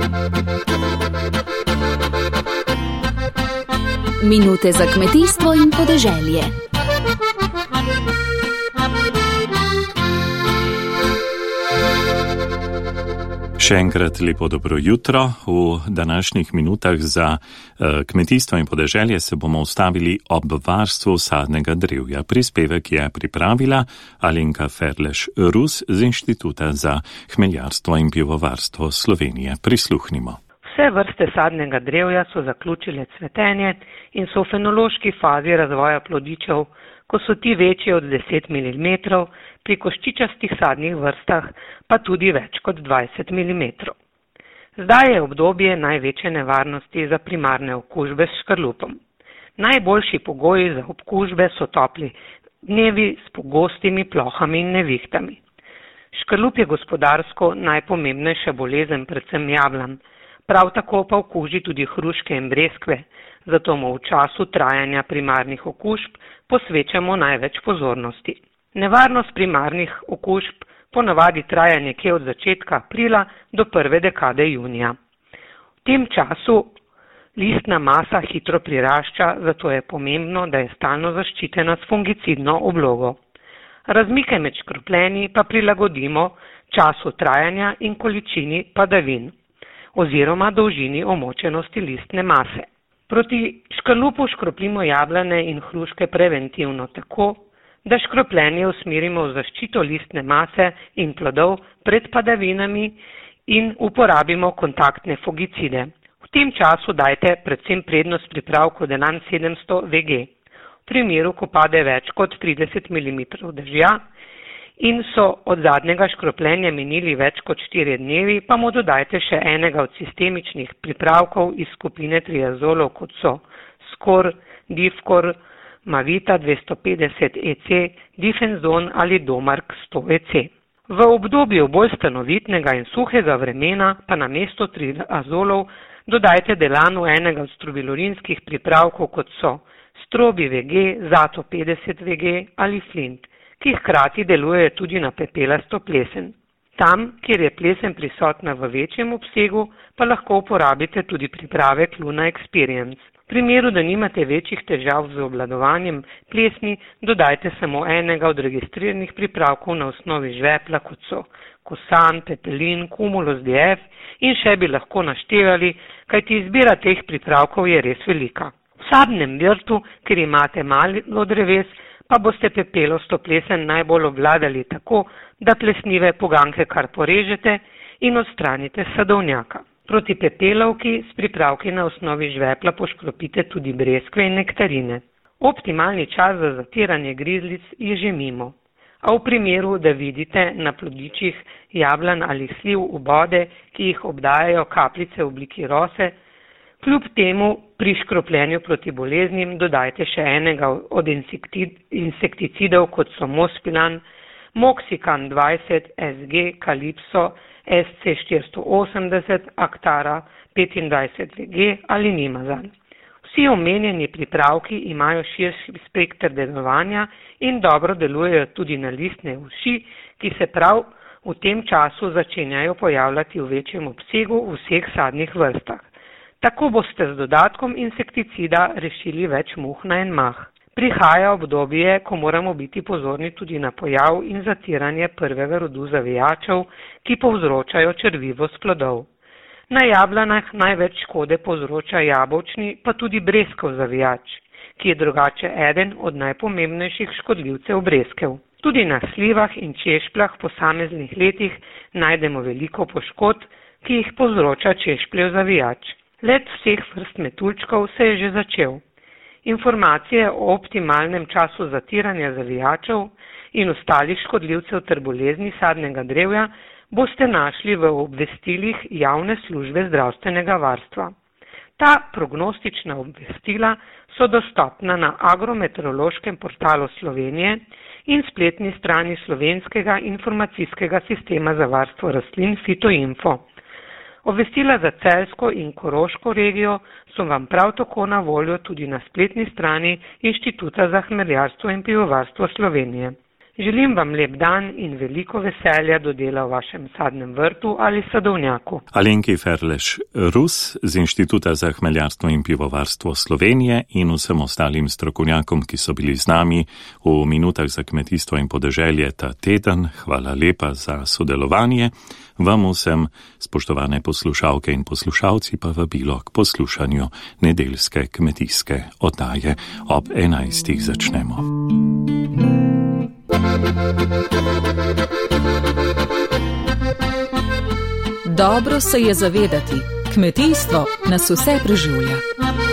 Minute za kmetijstvo in podeželje. Še enkrat lepo dobro jutro. V današnjih minutah za kmetijstvo in podeželje se bomo ustavili ob varstvu sadnega drevja. Prispevek je pripravila Alenka Ferleš-Rus z Inštituta za hmeljarstvo in pivovarstvo Slovenije. Prisluhnimo. Vse vrste sadnega drevja so zaključile cvetenje in so v fenološki fazi razvoja plodičev, ko so ti večji od 10 mm, pri koščičastih sadnih vrstah pa tudi več kot 20 mm. Zdaj je obdobje največje nevarnosti za primarne okužbe s škrlupom. Najboljši pogoji za okužbe so topli dnevi s pogostimi plohami in nevihtami. Škrlup je gospodarsko najpomembnejša bolezen, predvsem jablan. Prav tako pa okuži tudi hruške in breskve, zato mu v času trajanja primarnih okužb posvečamo največ pozornosti. Nevarnost primarnih okužb ponavadi traja nekje od začetka aprila do prve dekade junija. V tem času listna masa hitro prirašča, zato je pomembno, da je stalno zaščitena s fungicidno oblogo. Razmike med škropljenji pa prilagodimo času trajanja in količini padavin oziroma dolžini omočenosti listne mase. Proti škrlupu škropljimo jablane in hruške preventivno tako, da škropljenje usmerimo v zaščito listne mase in plodov pred padavinami in uporabimo kontaktne fungicide. V tem času dajte predvsem prednost pripravku Delan 700 VG. V primeru, ko pade več kot 30 mm dežja in so od zadnjega škropljenja minili več kot 4 dnevi, pa mu dodajte še enega od sistemičnih pripravkov iz skupine triazolov, kot so Skor, Difkor, Mavita 250 EC, Difenzon ali Domark 100 EC. V obdobju bolj stanovitnega in suhega vremena pa namesto triazolov dodajte Delanu enega od strobilurinskih pripravkov, kot so Strobi VG, Zato 50 VG ali Flint, ki hkrati delujejo tudi na pepelasto plesen. Tam, kjer je plesen prisotna v večjem obsegu, pa lahko uporabite tudi pripravek Luna Experience. V primeru, da nimate večjih težav z obvladovanjem plesni, dodajte samo enega od registriranih pripravkov na osnovi žvepla, kot so Kosan, Pepelin, Cumulus DF in še bi lahko naštevali, kajti izbira teh pripravkov je res velika. V sadnem vrtu, kjer imate malo dreves, pa boste pepelosto plesen najbolj obvladali tako, da plesnive poganke kar porežete in odstranite s sadovnjaka. Proti pepelovki s pripravki na osnovi žvepla poškropite tudi breskve in nektarine. Optimalni čas za zatiranje grizlic je že mimo, a v primeru, da vidite na plodičih jablan ali sliv vbode, ki jih obdajajo kapljice v obliki rose, kljub temu pri škropljenju proti boleznim dodajte še enega od insekticidov, kot so Mospilan, Moxican 20, SG, Calypso, SC 480, Actara 25 VG ali Nimazan. Vsi omenjeni pripravki imajo širši spekter delovanja in dobro delujejo tudi na listne uši, ki se prav v tem času začenjajo pojavljati v večjem obsegu v vseh sadnih vrstah. Tako boste z dodatkom insekticida rešili več muh na en mah. Prihaja obdobje, ko moramo biti pozorni tudi na pojav in zatiranje prvega rodu zavijačev, ki povzročajo črvivost plodov. Na jablanah največ škode povzroča jabolčni, pa tudi breskov zavijač, ki je drugače eden od najpomembnejših škodljivcev breskev. Tudi na slivah in češpljah v posameznih letih najdemo veliko poškodb, ki jih povzroča češpljev zavijač. Let vseh vrst metuljčkov se je že začel. Informacije o optimalnem času zatiranja zavijačev in ostalih škodljivcev ter bolezni sadnega drevja boste našli v obvestilih javne službe zdravstvenega varstva. Ta prognostična obvestila so dostopna na agrometeorološkem portalu Slovenije in spletni strani Slovenskega informacijskega sistema za varstvo rastlin Fitoinfo. Obvestila za Celjsko in Koroško regijo so vam prav tako na voljo tudi na spletni strani Inštituta za hmeljarstvo in pivovarstvo Slovenije. Želim vam lep dan in veliko veselja do dela v vašem sadnem vrtu ali sadovnjaku. Alenki Ferleš-Rus z Inštituta za hmeljarstvo in pivovarstvo Slovenije in vsem ostalim strokovnjakom, ki so bili z nami v minutah za kmetijstvo in podeželje ta teden. Hvala lepa za sodelovanje. Vam vsem, spoštovane poslušalke in poslušalci, pa vabilo k poslušanju nedeljske kmetijske oddaje. Ob 11. začnemo. Dobro se je zavedati, kmetijstvo nas vse preživlja.